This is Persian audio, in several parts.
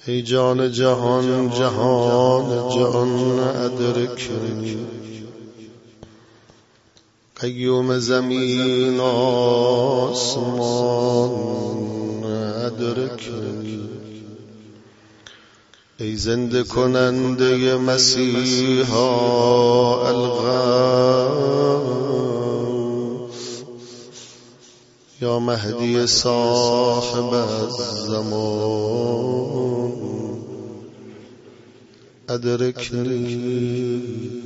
ای جان جهان جهان جان ادرکنی، قیوم زمین آسمان ادرکنی، ای زنده کننده مسیحا الغوث، یا مهدی صاحب الزمان ادرکنی.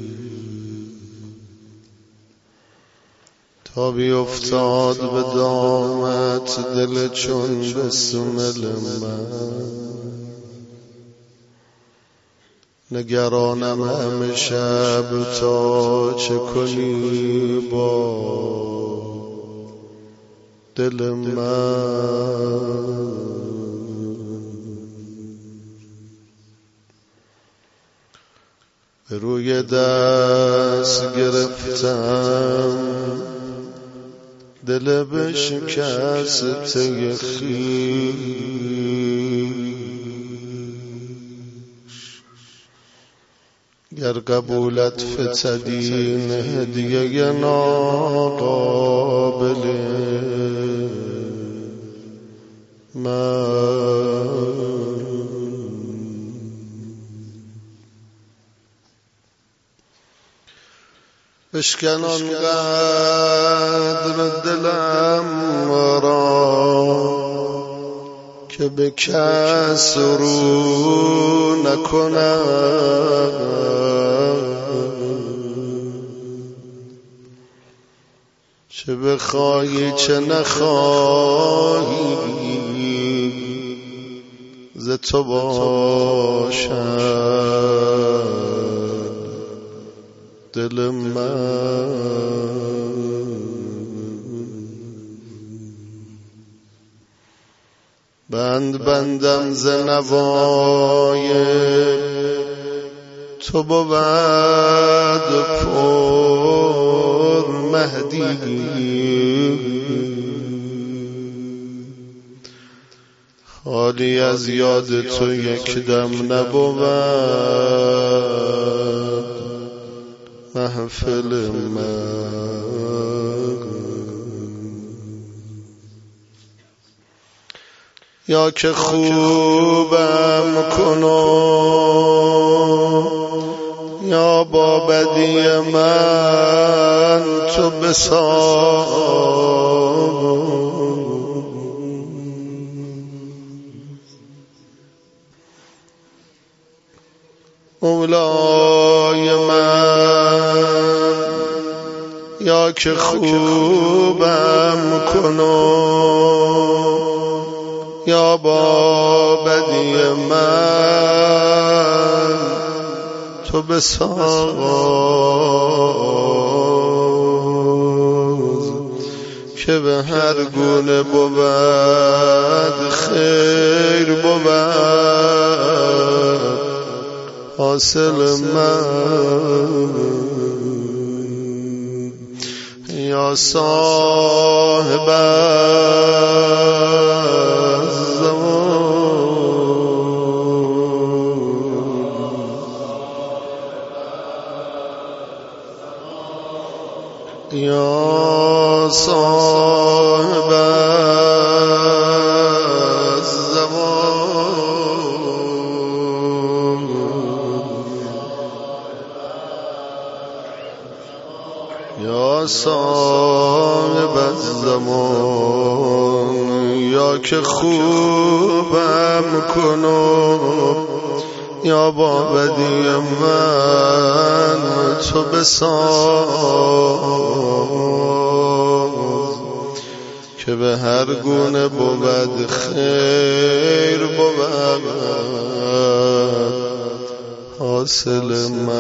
تا بیفتاد به دامت دل چون بسمل من، نگرانم همه شب تا چه کنی با دل من. به روی دست گرفتم دل بشکسته خویش، گر قبولت فتدین هدیه ناقابل من. بشکن آنقدر دلم را که به کس رو نکنم، چه بخواهی چه نخواهی ز تو باشد دل من. بندم ز نوای تو بود پر مهدی، خالی از یاد تو یک دم نبود محفل من. یا که خوبم کنو یا با بدی من تو بساز، مولای من یا که خوبم کنو یا با بدی من تو بساز، که به هر گونه بود خیر بود حاصل من. یا صاحب الزمان، یا صاحب الزمان، یا صاحب الزمان، یا که خوبم کنو یا با بدی من تو بساز، که به هر گونه بود خیر بود حاصل من.